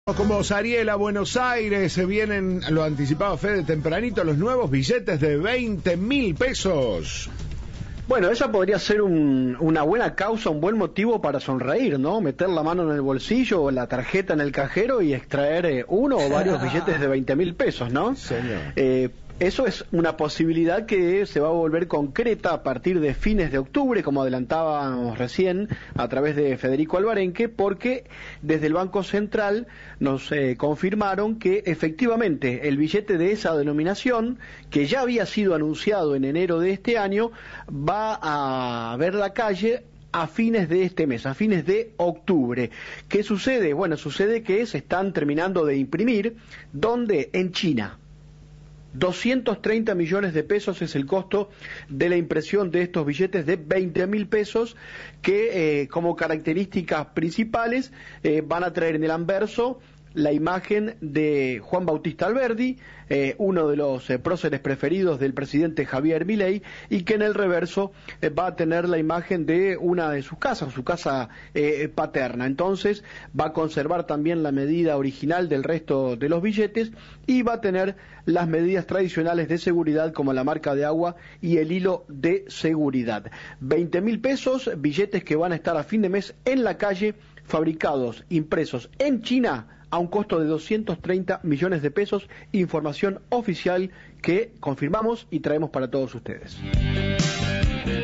Con vos, Ariel, a Buenos Aires. Se vienen, lo anticipaba Fede tempranito, los nuevos billetes de 20.000 pesos. Bueno, esa podría ser una buena causa, un buen motivo para sonreír, ¿no? Meter la mano en el bolsillo o la tarjeta en el cajero y extraer uno o varios billetes de 20.000 pesos, ¿no? Señor. Eso es una posibilidad que se va a volver concreta a partir de fines de octubre, como adelantábamos recién a través de Federico Alvarenque, porque desde el Banco Central nos confirmaron que efectivamente el billete de esa denominación, que ya había sido anunciado en enero de este año, va a ver la calle a fines de este mes, a fines de octubre. ¿Qué sucede? Bueno, sucede que se están terminando de imprimir, ¿dónde? En China. 230 millones de pesos es el costo de la impresión de estos billetes de 20.000 pesos que como características principales van a traer en el anverso la imagen de Juan Bautista Alberdi, uno de los próceres preferidos del presidente Javier Milei, y que en el reverso va a tener la imagen de una de sus casas, su casa paterna. Entonces va a conservar también la medida original del resto de los billetes y va a tener las medidas tradicionales de seguridad como la marca de agua y el hilo de seguridad. 20.000 pesos, billetes que van a estar a fin de mes en la calle, fabricados, impresos en China, a un costo de 230 millones de pesos, información oficial que confirmamos y traemos para todos ustedes.